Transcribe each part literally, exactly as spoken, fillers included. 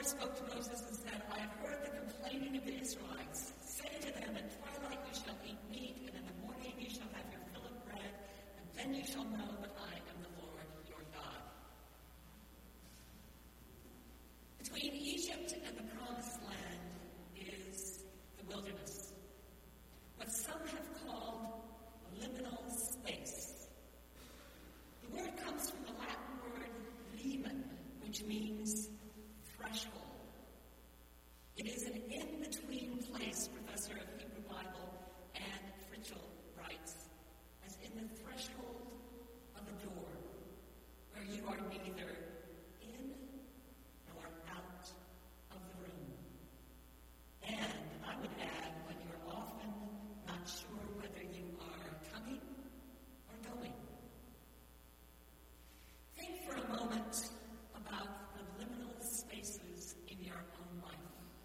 spoke to Moses and said, I have heard the complaining of the Israelites. Say to them, at twilight you shall eat meat, and in the morning you shall have your fill of bread, and then you shall know that I am the Lord your God. Between Egypt and the Promised Land is the wilderness, what some have called liminal space. The word comes from the Latin word limen, which means threshold. It is an in-between place, Professor of Hebrew Bible Anne Fritchell writes, as in the threshold of a door, where you are neither in nor out of the room. And I would add, when you're often not sure whether you are coming or going. Think for a moment about the liminal spaces in your own life.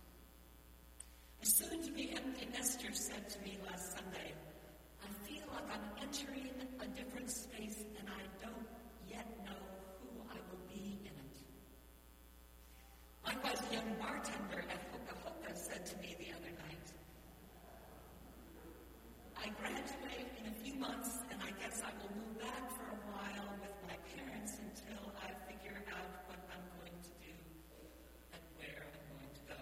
A soon-to-be empty nester said to me last Sunday, I feel like I'm entering a different space and I don't yet know who I will be in it. Likewise, a young bartender at Hoka Hoka said to me the other night, I graduate in a few months and I guess I will move back for a while with my parents until I figure out what I'm going to do and where I'm going to go.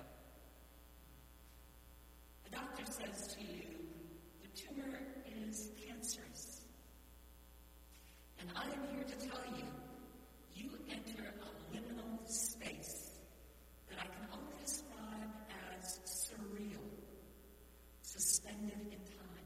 The doctor says to you, the tumor is cancerous. And I am here to tell you, you enter a liminal space that I can only describe as surreal, suspended in time.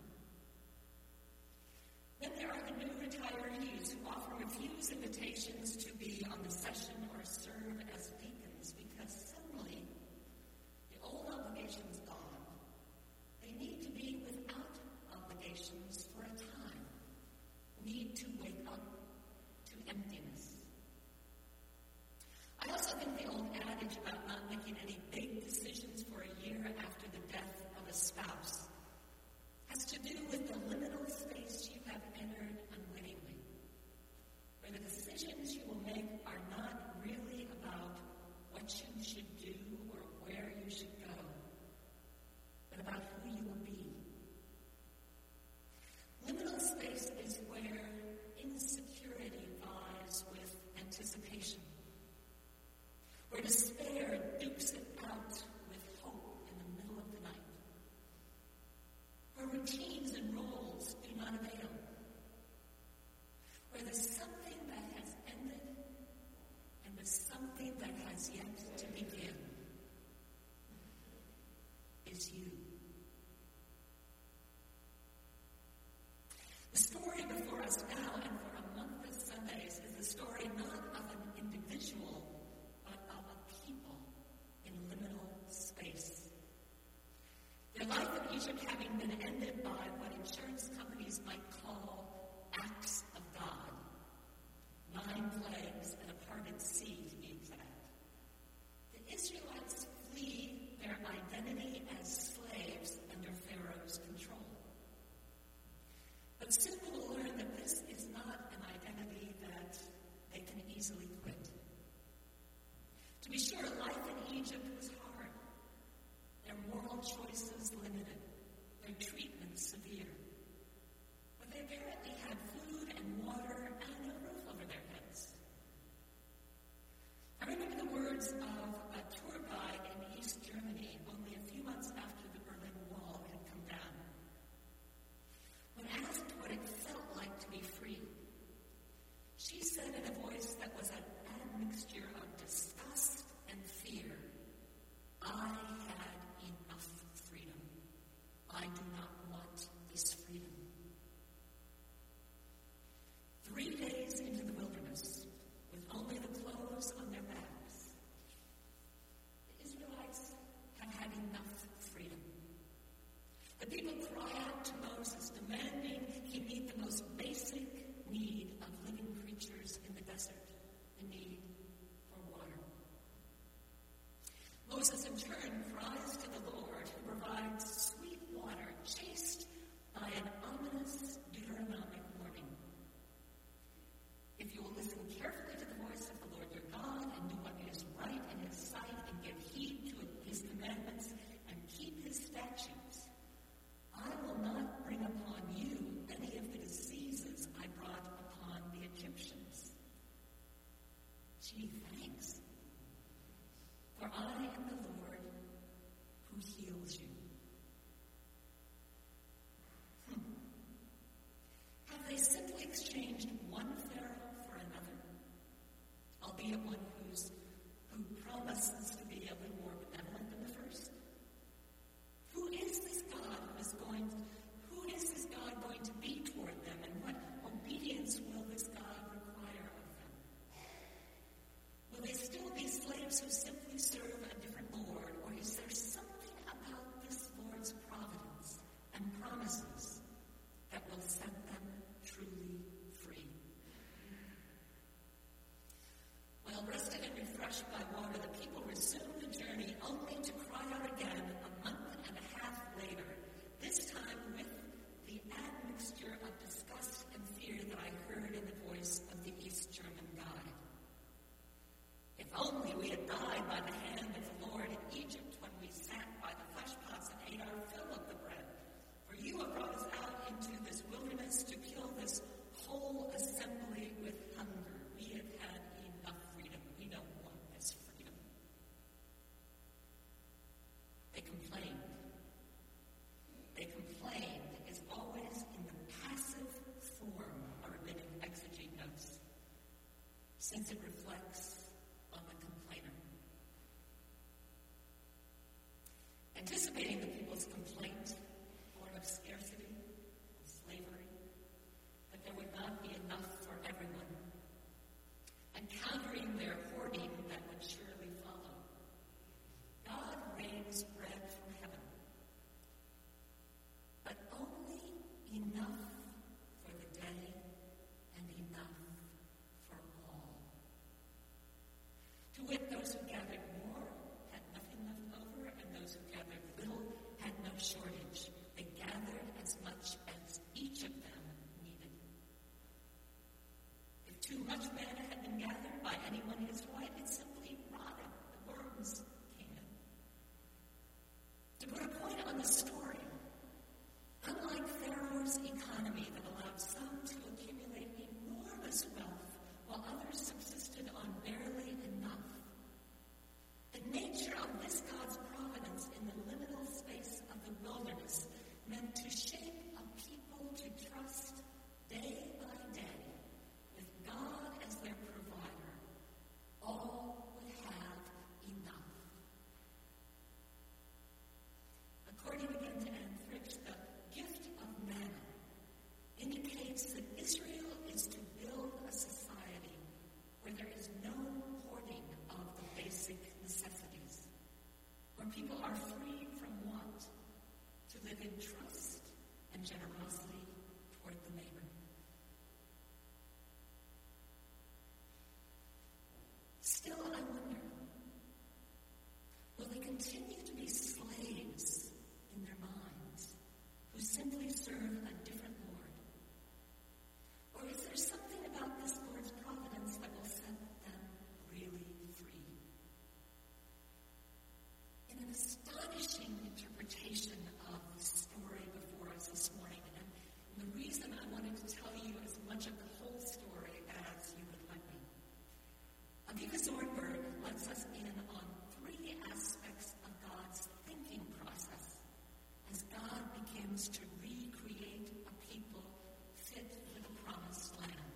Then there are the new retirees who often refuse invitations to be on the session or serve as deacons because suddenly the old obligation's gone. They need to be without obligations for a time, need to wake up to emptiness. I also think the old adage about not making any big decisions for a year after the death of a spouse has to do with the liminal space you have entered unwittingly, where the decisions you will make are not really about what you should do or where you should go, but about who you will be. Liminal space is where insecurity vies with anticipation, where despair dukes it out with hope in the middle of the night, where routines and roles do not avail, where there's something that has ended and there's something that has yet to begin, is you. The story before us now and for a month of Sundays is the story not of an individual, but of a people in liminal space. Their life in Egypt having been ended by what insurance companies might call acts of God. Nine plagues and a parted sea, to be exact. The Israelites flee their identity as slaves under Pharaoh's control. But soon we will learn that this is not an identity that they can easily quit. To be sure, life in Egypt was hard. Their moral choices limited, their treatment severe. But they apparently had food and water and a roof over their heads. I remember the words of a tour guide in East Germany only a few months after the Berlin Wall had come down. When asked what it felt like to be free, she said in a voice that was an admixture of disgust and fear, I had enough freedom. I do not want this freedom. Three days into the wilderness, with only the clothes on their backs, the Israelites have had enough freedom. The people cry out to Moses, demanding he meet the most basic need of living creatures in the desert, the need for water. Moses in turn cries to the Lord, who provides sweet water chased by an ominous Deuteronomic warning. If you will listen carefully to the voice of the Lord your God and do what is right in his sight and give lessons to be a little more benevolent than the first? Who is this God who is going who is this God going to be toward them, and what obedience will this God require of them? Will they still be slaves who simply serve a different Lord, or is there something about this Lord's providence and promises that will set them truly free? Well, rested and refreshed by water, the people resumed the journey, only to cry out again a month and a half later, this time with the admixture of disgust and fear that I heard in the voice of the East German guide. If only we had died by the hand of the Lord in Egypt when we sat by the flesh pots and ate our fill of the bread. For you have brought us out into this wilderness to kill this whole assembly with hunger. We have had enough freedom. We don't want this freedom. They complained. They complained is always in the passive form, our rabbinic exegete notes, since it reflects on the complainer. Anticipating the people's complaint, born of scarcity, of slavery, that there would not be enough for everyone, and countering their hoarding that would surely follow, God rains bread from heaven, but only enough for the day and enough for all. To wit, those who gathered more had nothing left over, and those who gathered little had no shortage. They gathered as much as each of them needed. If too much manna had been gathered by anyone his right, it simply rotted. The worms came in. To put a point on the story, unlike Pharaoh's economy that allowed some to accumulate enormous wealth while others subsisted on barely enough, the nature of this God's providence in the liminal space of the wilderness meant to shape a people to trust day by day, with God as their provider, all would have enough. According again to Anne Fritsch, the gift of manna indicates that Israel is to build a society where there is no hoarding of the basic necessities, where people are free from want, to live in trust and generosity toward the neighbor. Still, I wonder, will they continue to be slaves in their minds who simply serve a different Lord? Or is there something about this Lord's providence that will set them really free? In an astonishing interpretation of the story before us this morning, and the reason I wanted to tell you as much of the whole story as you would let me, Avika Zornberg lets us in on three aspects of God's thinking process as God begins to recreate a people fit for the promised land.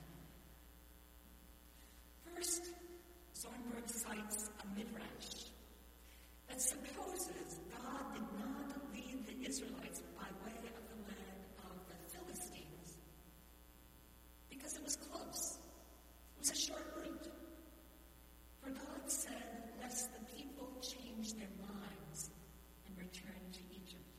First, Zornberg cites a midrash that supposes God did not lead the Israelites by way of the land of the Philistines because it was close. It was a short route. For God said, lest the people change their minds and return to Egypt.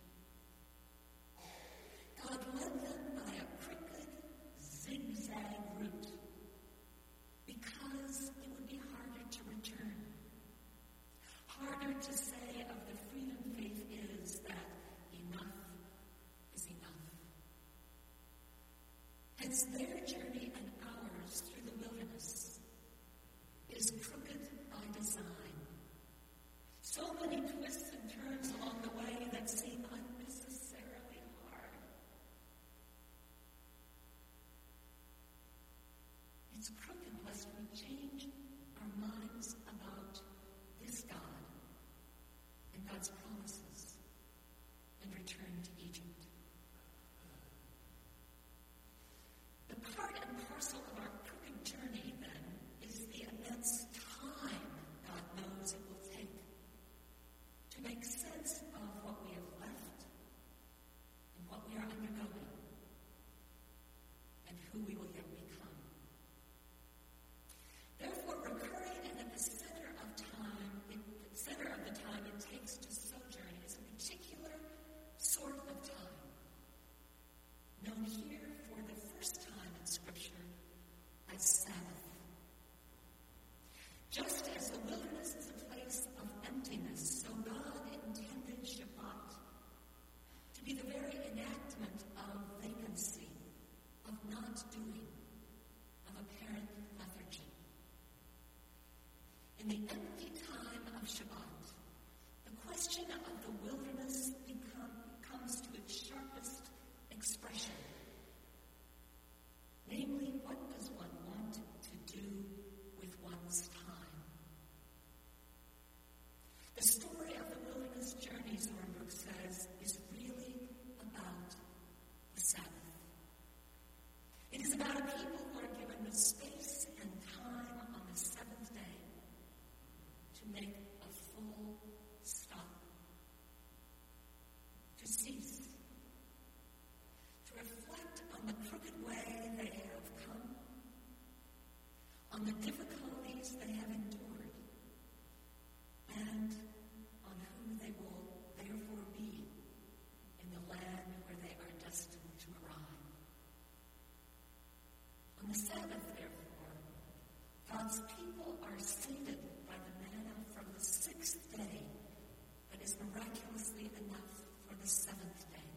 God led them by a crooked, zigzag route because it would be harder to return. Harder to say of the freedom faith is that enough is enough. Hence, their journey and ours through the wilderness is crooked by design. So many twists and turns along the way that seem unnecessarily hard. It's crooked lest we change our minds about this God and God's promises and return to Egypt. The center of the time it takes to sojourn is a particular sort of time, known here for the first time in Scripture as Sabbath. Just as the wilderness is a place of emptiness, so God intended Shabbat to be the very enactment of vacancy, of not doing, of apparent lethargy. In the empty time of Shabbat, the question of the wilderness become, comes to its sharpest expression. Namely, what does one want to do with one's time? The story of the wilderness journey, Zornberg says, is really about the Sabbath. It is about a people who are given the space and time on the seventh day to make a full stop, to cease, to reflect on the crooked way they have come, on the difficulties they have endured, and on who they will therefore be in the land where they are destined to arrive. On the Sabbath, therefore, God's people are sated by the manna from the sixth day that is miraculously enough for the seventh day.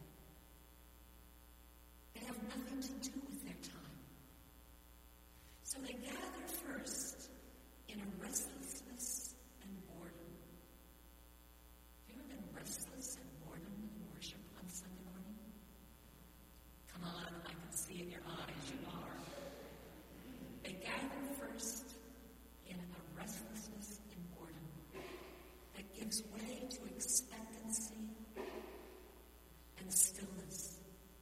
They have nothing to do with their time. So they gather first in a restlessness and boredom. Have you ever been restless and boredom in worship on Sunday morning? Come on, I can see in your eyes you are. They gather first in a restlessness and boredom that gives way to expectancy and stillness.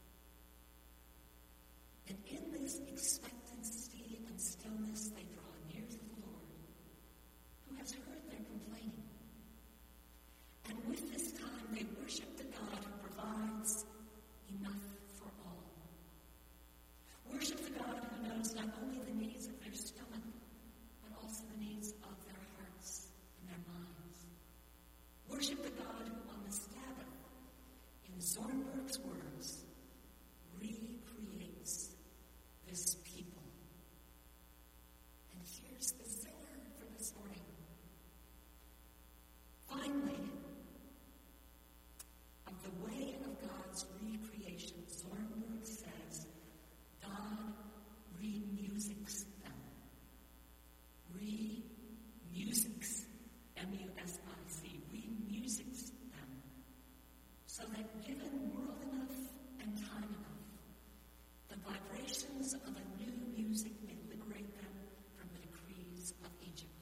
And in this expectancy and stillness, they draw near to the Lord, who has heard their complaining. And with this time, they worship the God who provides enough for all. Worship the God who knows not only the needs of their stomach, but also the needs of their hearts and their minds. Worship the God who on the Sabbath, in Zornberg's words, recreates this people. And here's the zinger for this morning. Finally, of the way of God's recreation, Zornberg says, God remusics them. Remusics, M U S I C, remusics them, so that given world enough and time enough, the vibrations of a new music may liberate them from the decrees of Egypt.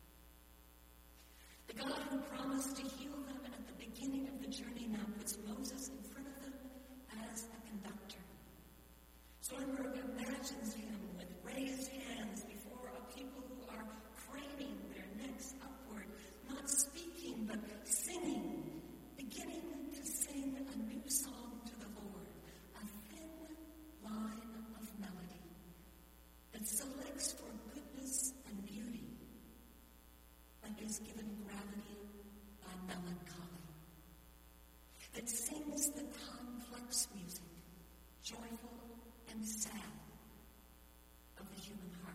The God who promised to heal them at the beginning of the journey now puts Moses in front of them as a conductor. Zornberg imagines him with raised hands before a people who are craning their necks upward, not speaking but singing, beginning to sing a new song to the Lord, a thin line of melody that selects for goodness and beauty, but is given gravity by melancholy, that sings the complex music, joyful and sad, of the human heart.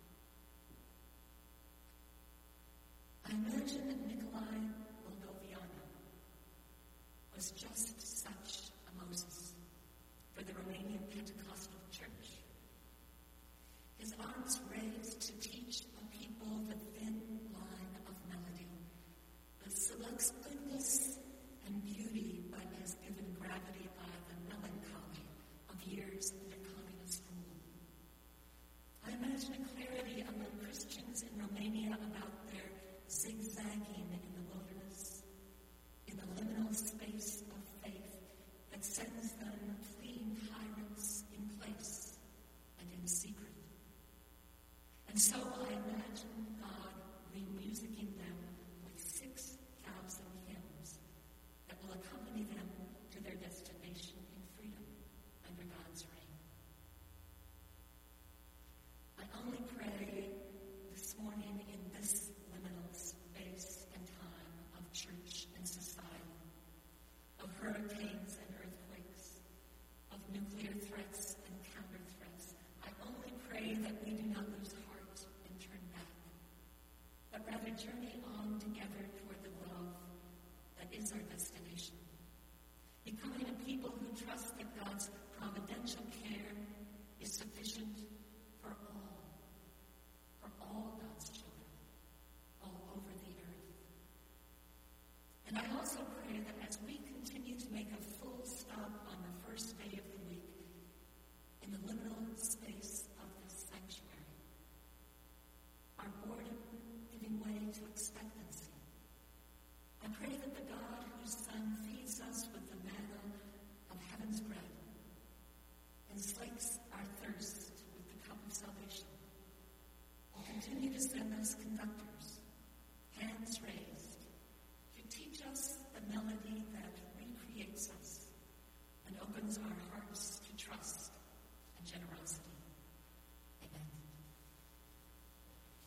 I imagine that Nikolai Moldovianu was just such a Moses for the Romanian Pentecostal Church. His arms raised to teach a people the thin line of melody that selects goodness and beauty but is given gravity by the melancholy of years under communist rule. I imagine a clarity among Christians in Romania about their zigzagging in the wilderness, in the liminal space of faith that sends them fleeing tyrants in place and in secret. And so I imagine God remusicking them with six thousand hymns that will accompany them to their destination in freedom under God's reign. And I also pray that as we continue to make a full stop on the first day of the week in the liminal space of this sanctuary, our boredom giving way to expectancy, I pray that the God whose Son